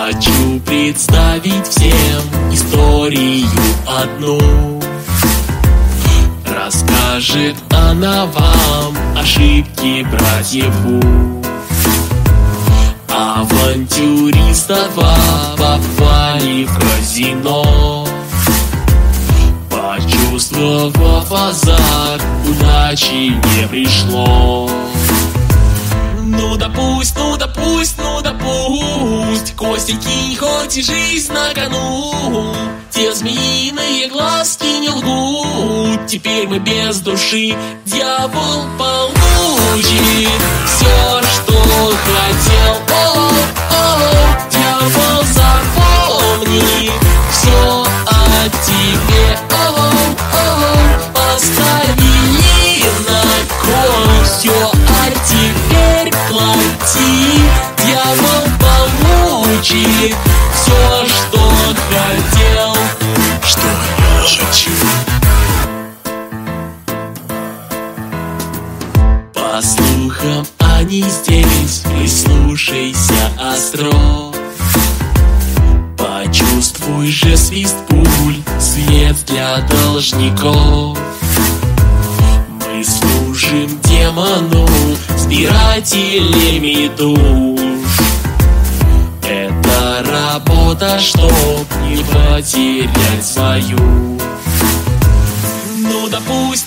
Хочу представить всем историю одну. Расскажет она вам ошибки братьев Ву. Авантюриста два попали в казино. Почувствовав азарт, удачи не пришло. Ну да пусть, костяки, хоть и жизнь на кону. Те змеиные глазки не лгут. Теперь мы без души, дьявол получит все, что хотел. Дьявол, запомни все о тебе. Поставили на кон все, а теперь плати. Дьявол получит все, что хотел. Что я хочу. По слухам они здесь, прислушайся остро. Почувствуй же свист пуль, свет для должников. Мы служим демону, собирателями душ. Это работа, чтоб не потерять свою. Ну да пусть,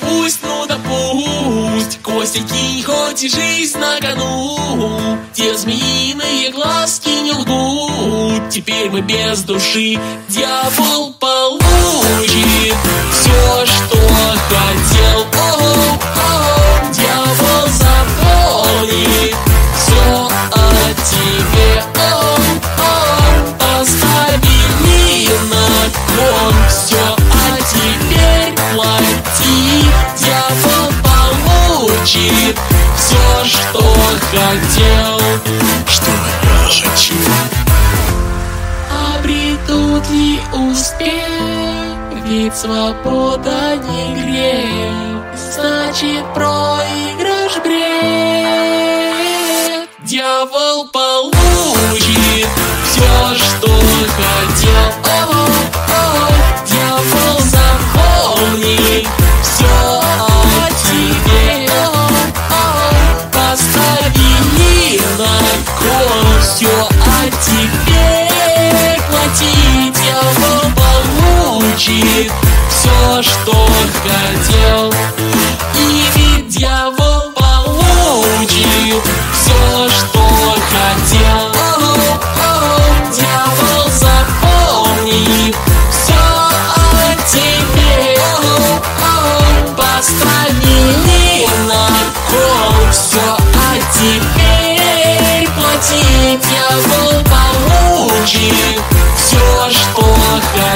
костяки, хоть и жизнь на кону. Те змеиные глазки не лгут. Теперь мы без души, дьявол получит все, что хотел. Дьявол запомнит все о тебе. Поставили на кон все, а теперь плати. Дьявол получит все, что хотел. Что я хочу. Обретут ли успех? Ведь свобода не грех. Значит, проигрыш бред. Дьявол получит все, что хотел. Дьявол запомнит все о тебе. Поставили на кон все, а теперь плати. Дьявол получит все, что хотел. И ведь дьявол получит все, что хотел. Дьявол запомнит все о тебе. Поставили на кон все, а теперь плати. Дьявол получит все, что хотел.